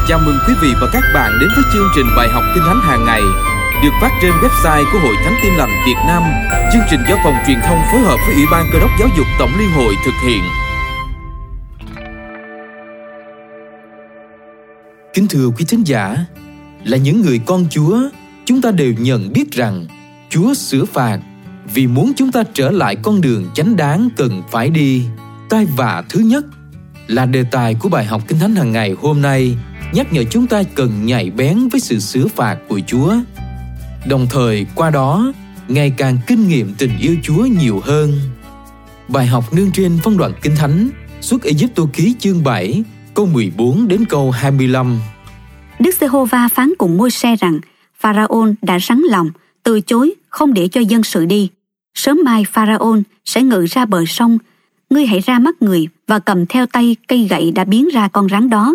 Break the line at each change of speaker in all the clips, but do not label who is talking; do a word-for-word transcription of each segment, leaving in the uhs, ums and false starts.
Chào mừng quý vị và các bạn đến với chương trình bài học Kinh Thánh hàng ngày được phát trên website của Hội Thánh Tin Lành Việt Nam. Chương trình do Phòng Truyền thông phối hợp với Ủy ban Cơ đốc Giáo dục Tổng Liên hội thực hiện. Kính thưa quý thính giả, là những người con Chúa, chúng ta đều nhận biết rằng Chúa xử phạt vì muốn chúng ta trở lại con đường chánh đáng cần phải đi. Tai vạ thứ nhất là đề tài của bài học Kinh Thánh hàng ngày hôm nay, nhắc nhở chúng ta cần nhạy bén với sự xử phạt của Chúa. Đồng thời qua đó, ngày càng kinh nghiệm tình yêu Chúa nhiều hơn. Bài học nương trên phân đoạn Kinh Thánh Xuất Ê-díp-tô ký chương bảy, câu mười bốn đến câu hai mươi lăm.
Đức Giê-hô-va phán cùng Môi-se rằng: Pharaon đã sắn lòng, từ chối không để cho dân sự đi. Sớm mai Pharaon sẽ ngự ra bờ sông. Ngươi hãy ra mắt người và cầm theo tay cây gậy đã biến ra con rắn đó.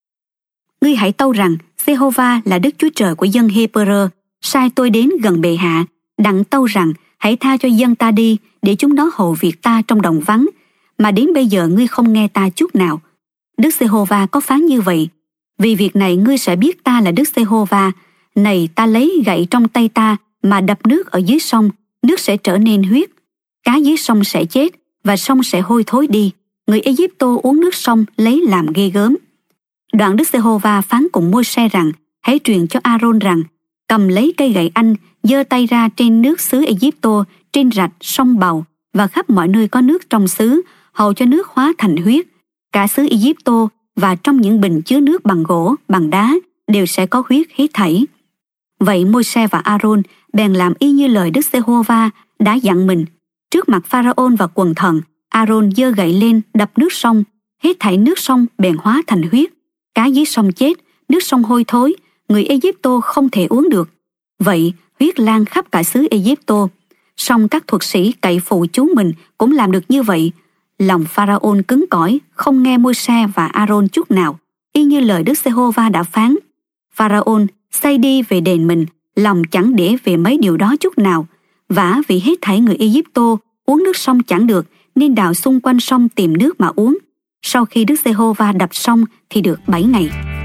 Ngươi hãy tâu rằng: Giê-hô-va là Đức Chúa Trời của dân Hê-bơ-rơ, sai tôi đến gần bệ hạ, đặng tâu rằng: hãy tha cho dân ta đi, để chúng nó hầu việc ta trong đồng vắng, mà đến bây giờ ngươi không nghe ta chút nào. Đức Giê-hô-va có phán như vậy: vì việc này ngươi sẽ biết ta là Đức Giê-hô-va. Này, ta lấy gậy trong tay ta mà đập nước ở dưới sông, nước sẽ trở nên huyết. Cá dưới sông sẽ chết và sông sẽ hôi thối đi. Người Ê-díp-tô uống nước sông lấy làm ghê gớm. Đoạn Đức Giê-hô-va phán cùng Môi-se rằng: hãy truyền cho A-rôn rằng: cầm lấy cây gậy anh, giơ tay ra trên nước xứ Ê-díp-tô, trên rạch, sông bầu và khắp mọi nơi có nước trong xứ, hầu cho nước hóa thành huyết. Cả xứ Ê-díp-tô và trong những bình chứa nước bằng gỗ, bằng đá đều sẽ có huyết hết thảy. Vậy Môi-se và A-rôn bèn làm y như lời Đức Giê-hô-va đã dặn mình. Trước mặt Pharaon và quần thần, A-rôn giơ gậy lên đập nước sông, hết thảy nước sông bèn hóa thành huyết. Cá dưới sông chết, nước sông hôi thối, người Ê-díp-tô không thể uống được. Vậy huyết lan khắp cả xứ Ê-díp-tô. Song các thuật sĩ cậy phụ chú mình cũng làm được như vậy. Lòng Pharaon cứng cỏi, không nghe Môi-se và A-rôn chút nào, y như lời Đức Giê-hô-va đã phán. Pharaon say đi về đền mình, lòng chẳng để về mấy điều đó chút nào. Vả vì hết thảy người Ê-díp-tô uống nước sông chẳng được, nên đào xung quanh sông tìm nước mà uống. Sau khi Đức Giê-hô-va đập sông thì được bảy ngày.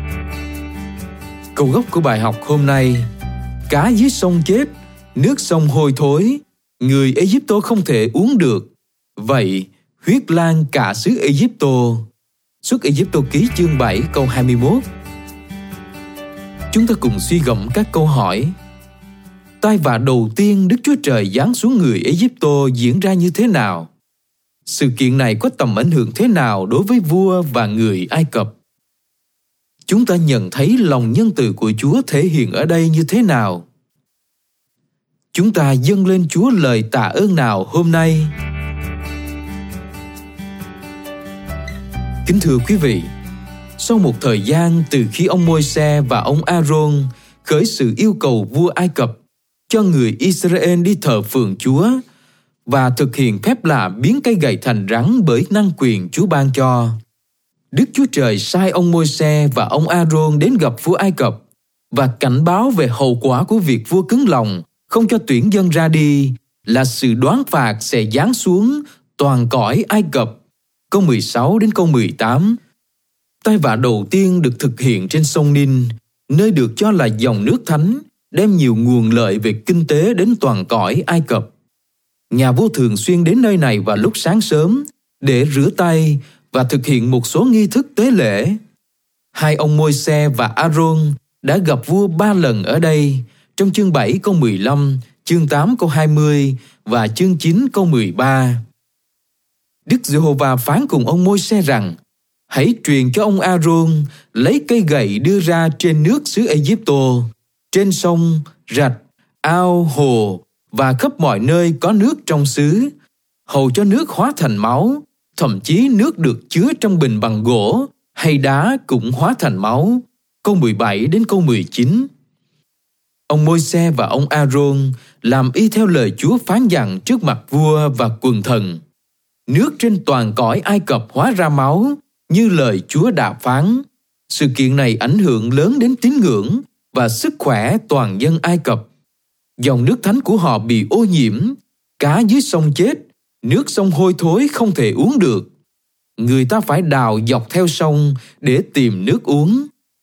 Câu gốc của bài học hôm nay: cá dưới sông chết, nước sông hôi thối, người Ê-díp-tô không thể uống được. Vậy huyết lan cả xứ Ê-díp-tô. Xuất Ê-díp-tô ký chương bảy câu hai mươi mốt. Chúng ta cùng suy gẫm các câu hỏi. Tai vạ đầu tiên Đức Chúa Trời giáng xuống người Ê-díp-tô diễn ra như thế nào? Sự kiện này có tầm ảnh hưởng thế nào đối với vua và người Ai Cập? Chúng ta nhận thấy lòng nhân từ của Chúa thể hiện ở đây như thế nào? Chúng ta dâng lên Chúa lời tạ ơn nào hôm nay? Kính thưa quý vị, sau một thời gian từ khi ông Môi-se và ông A-rôn khởi sự yêu cầu vua Ai Cập cho người Israel đi thờ phượng Chúa và thực hiện phép lạ biến cây gậy thành rắn bởi năng quyền Chúa ban cho, Đức Chúa Trời sai ông Môi-se và ông A-rôn đến gặp vua Ai Cập và cảnh báo về hậu quả của việc vua cứng lòng không cho tuyển dân ra đi là sự đoán phạt sẽ giáng xuống toàn cõi Ai Cập. Câu mười sáu đến câu mười tám. Tai vạ đầu tiên được thực hiện trên sông Ninh, nơi được cho là dòng nước thánh, đem nhiều nguồn lợi về kinh tế đến toàn cõi Ai Cập. Nhà vua thường xuyên đến nơi này vào lúc sáng sớm để rửa tay và thực hiện một số nghi thức tế lễ. Hai ông Môi-se và A-rôn đã gặp vua ba lần ở đây, trong chương bảy câu mười lăm, chương tám câu hai mươi và chương chín câu mười ba. Đức Giê-hô-va phán cùng ông Môi-se rằng: hãy truyền cho ông A-rôn lấy cây gậy đưa ra trên nước xứ Ê-díp-tô, trên sông, rạch, ao, hồ và khắp mọi nơi có nước trong xứ, hầu cho nước hóa thành máu, thậm chí nước được chứa trong bình bằng gỗ hay đá cũng hóa thành máu. Câu mười bảy đến câu mười chín. Ông Môi-se và ông A-rôn làm y theo lời Chúa phán dặn trước mặt vua và quần thần. Nước trên toàn cõi Ai Cập hóa ra máu, như lời Chúa đã phán. Sự kiện này ảnh hưởng lớn đến tín ngưỡng và sức khỏe toàn dân Ai Cập. Dòng nước thánh của họ bị ô nhiễm, cá dưới sông chết, nước sông hôi thối không thể uống được. Người ta phải đào dọc theo sông để tìm nước uống.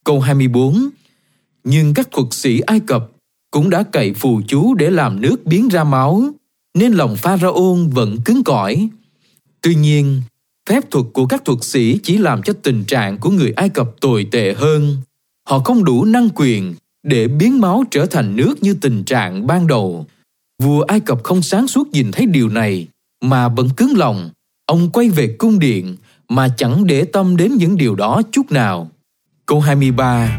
Câu hai mươi bốn. Nhưng các thuật sĩ Ai Cập cũng đã cậy phù chú để làm nước biến ra máu, nên lòng Pharaon vẫn cứng cỏi. Tuy nhiên, phép thuật của các thuật sĩ chỉ làm cho tình trạng của người Ai Cập tồi tệ hơn. Họ không đủ năng quyền để biến máu trở thành nước như tình trạng ban đầu. Vua Ai Cập không sáng suốt nhìn thấy điều này, mà vẫn cứng lòng. Ông quay về cung điện mà chẳng để tâm đến những điều đó chút nào. Câu hai mươi ba.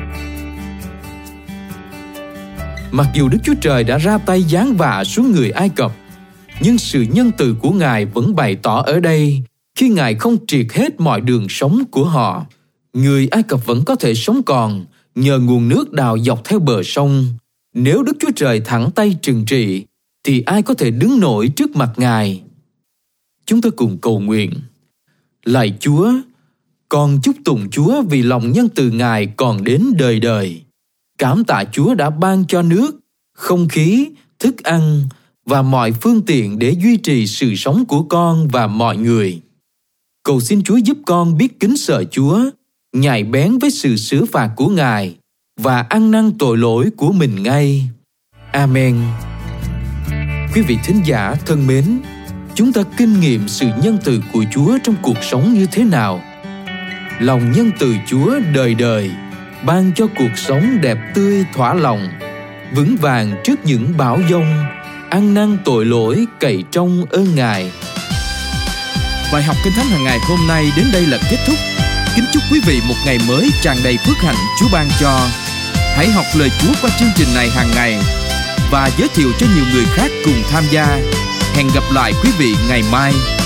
Mặc dù Đức Chúa Trời đã ra tay giáng vạ xuống người Ai Cập, nhưng sự nhân từ của Ngài vẫn bày tỏ ở đây khi Ngài không triệt hết mọi đường sống của họ. Người Ai Cập vẫn có thể sống còn nhờ nguồn nước đào dọc theo bờ sông. Nếu Đức Chúa Trời thẳng tay trừng trị, thì ai có thể đứng nổi trước mặt Ngài? Chúng ta cùng cầu nguyện. Lạy Chúa, con chúc tụng Chúa vì lòng nhân từ Ngài còn đến đời đời. Cảm tạ Chúa đã ban cho nước, không khí, thức ăn và mọi phương tiện để duy trì sự sống của con và mọi người. Cầu xin Chúa giúp con biết kính sợ Chúa, nhạy bén với sự xử phạt của Ngài và ăn năn tội lỗi của mình ngay. Amen. Quý vị thính giả thân mến, chúng ta kinh nghiệm sự nhân từ của Chúa trong cuộc sống như thế nào? Lòng nhân từ Chúa đời đời ban cho cuộc sống đẹp tươi thỏa lòng, vững vàng trước những bão giông, ăn năn tội lỗi cậy trong ơn Ngài.
Bài học Kinh Thánh hàng ngày hôm nay đến đây là kết thúc. Kính chúc quý vị một ngày mới tràn đầy phước hạnh Chúa ban cho. Hãy học lời Chúa qua chương trình này hàng ngày và giới thiệu cho nhiều người khác cùng tham gia. Hẹn gặp lại quý vị ngày mai.